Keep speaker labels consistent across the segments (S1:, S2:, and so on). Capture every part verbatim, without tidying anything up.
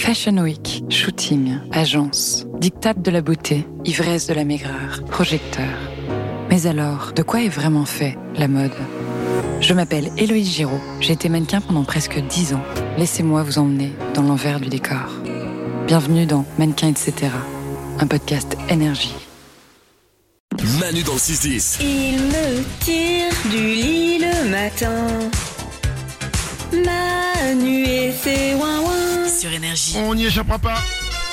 S1: Fashion Week, shooting, agence, diktat de la beauté, ivresse de la maigreur, projecteur. Mais alors, de quoi est vraiment fait la mode ? Je m'appelle Héloïse Giraud, j'ai été mannequin pendant presque dix ans. Laissez-moi vous emmener dans l'envers du décor. Bienvenue dans Mannequin et cetera, un podcast énergie.
S2: Manu dans le six dix.
S3: Il me tire du lit le matin. Manu et ses ouin-ouin.
S4: Sur Énergie.
S5: On n'y échappera pas.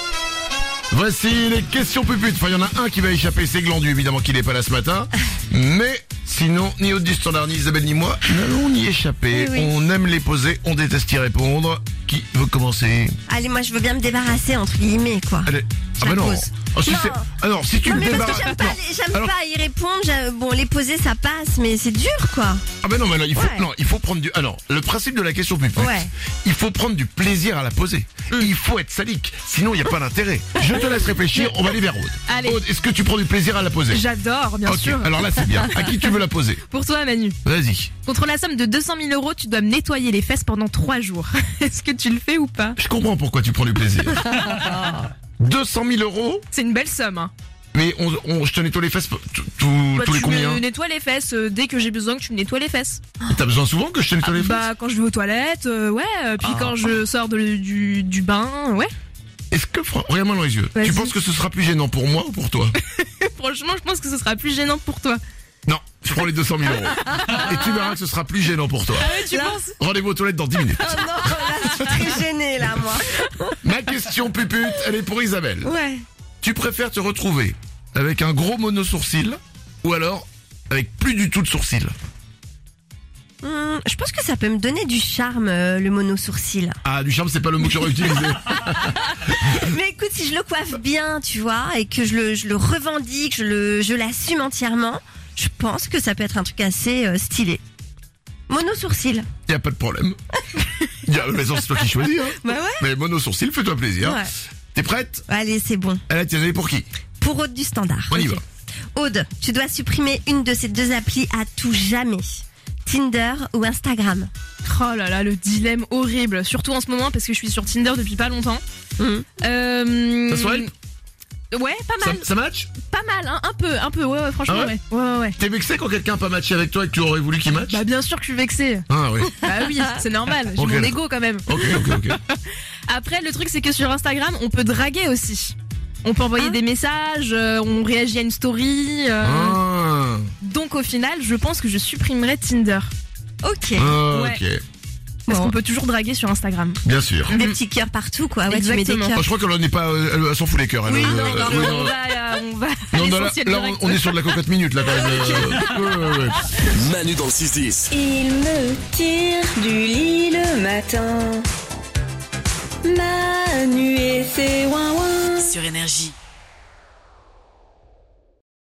S5: Voici les questions puputes. Enfin, il y en a un qui va échapper, c'est Glandu, évidemment qu'il n'est pas là ce matin. Mais sinon, ni Aude du Standard, ni Isabelle, ni moi, n'allons y échapper.
S6: Oui, oui.
S5: On aime les poser, on déteste y répondre. Qui veut commencer ?
S6: Allez, moi je veux bien me débarrasser entre guillemets quoi.
S5: Allez.
S6: Je
S5: Ah
S6: la
S5: bah non.
S6: pose.
S5: Oh, si
S6: Non.
S5: c'est- Ah non, si tu
S6: Non
S5: le
S6: mais parce
S5: débarrasses.
S6: que j'aime pas,
S5: non.
S6: les- j'aime
S5: Alors-
S6: pas y répondre. j'ai- Bon, les poser ça passe, mais c'est dur quoi.
S5: Ah bah non, mais non, il faut,
S6: Ouais.
S5: non, il faut prendre du. Alors, le principe de la question pupute,
S6: Ouais.
S5: il faut prendre du plaisir à la poser. Il faut être sadique, sinon il n'y a pas d'intérêt. Je te laisse réfléchir, on va aller vers Aude.
S7: Allez.
S5: Aude, est-ce que tu prends du plaisir à la poser ?
S7: J'adore, bien
S5: Ok,
S7: sûr.
S5: alors là c'est bien. À qui tu veux la poser ?
S7: Pour toi, Manu,
S5: Vas-y.
S7: contre la somme de deux cent mille euros, tu dois me nettoyer les fesses pendant trois jours. Est-ce que tu le fais ou pas ?
S5: Je comprends pourquoi tu prends du plaisir. deux cent mille euros,
S7: C'est une belle somme. Hein.
S5: mais on, on, je te nettoie les fesses p- tout- tout-
S7: Bah,
S5: tous les
S7: tu
S5: combien
S7: me nettoies les fesses euh, dès que j'ai besoin que tu me nettoies les fesses.
S5: T'as besoin souvent que je te nettoie les fesses
S7: Bah quand je vais aux toilettes, euh, ouais. euh, Puis
S5: Ah.
S7: quand je sors de- du, du bain, ouais.
S5: Est-ce que, fran- regarde-moi dans les yeux,
S7: Vas-y.
S5: tu penses que ce sera plus gênant pour moi ou pour toi ?
S7: Franchement, je pense que ce sera plus gênant pour toi.
S5: Non, je prends les deux cent mille euros. Et tu verras que ce sera plus gênant pour toi.
S7: Tu penses ?
S5: Rendez-vous aux toilettes dans dix minutes.
S6: Oh non, là je suis très gênée là moi.
S5: Ma question pupute, elle est pour Isabelle.
S6: Ouais.
S5: Tu préfères te retrouver avec un gros mono-sourcil ou alors avec plus du tout de sourcil ?
S6: Hum, je pense que ça peut me donner du charme euh, le mono sourcil.
S5: Ah, du charme, c'est pas le mot que j'aurais utilisé.
S6: Mais écoute, si je le coiffe bien, tu vois, et que je le, je le revendique, je le, je l'assume entièrement, je pense que ça peut être un truc assez euh, stylé. Mono sourcil.
S5: Y a pas de problème. Y a raison, c'est toi qui choisis. Hein.
S6: Bah ouais.
S5: Mais mono-sourcil, fais-toi plaisir.
S6: Ouais.
S5: T'es prête ?
S6: Allez, c'est bon.
S5: Elle a tiré pour qui ?
S6: Pour Aude du Standard.
S5: On y
S6: Ok.
S5: va.
S6: Aude, tu dois supprimer une de ces deux applis à tout jamais. Tinder ou Instagram.
S7: Oh là là, le dilemme horrible. Surtout en ce moment parce que je suis sur Tinder depuis pas longtemps.
S6: Hum.
S7: Euh...
S5: Ça swipe ?
S7: Ouais, pas
S5: Ça,
S7: mal.
S5: ça match ?
S7: Pas mal, hein. Un peu, un peu. Ouais, ouais, franchement,
S5: Ah ouais
S7: ouais. Ouais, ouais, ouais.
S5: T'es vexé quand quelqu'un a pas matché avec toi et que tu aurais voulu qu'il matche ?
S7: Bah bien sûr que je suis vexée.
S5: Ah oui.
S7: Bah oui, c'est normal. J'ai
S5: Ok,
S7: mon
S5: d'accord.
S7: ego quand même.
S5: Ok, ok, ok.
S7: Après, le truc, c'est que sur Instagram, on peut draguer aussi. On peut envoyer
S6: Ah.
S7: des messages, euh, on réagit à une story. euh,
S5: Ah,
S7: Donc au final, je pense que je supprimerai Tinder.
S6: Ok.
S5: ah,
S7: Ouais.
S5: ok.
S7: Parce
S6: Bon.
S7: qu'on peut toujours draguer sur Instagram.
S5: Bien sûr.
S6: Des petits cœurs partout, quoi. Ouais, tu mets des
S7: Exactement.
S5: Oh,
S6: cœurs.
S5: je crois qu'elle n'est pas, euh, elle, elle s'en fout les cœurs. Elle,
S7: Oui,
S5: euh,
S7: non,
S5: euh,
S7: non,
S5: oui,
S7: non,
S5: non.
S7: on va, euh, on va à
S5: Non, non, là,
S7: l'essentiel
S5: là, on,
S7: direct.
S5: on est sur de la cocotte minute là quand même. Euh, ouais, ouais, ouais.
S2: Manu dans le six dix.
S3: Il me tire du lit le matin. Manu et ses ouin-ouin.
S4: Sur Énergie.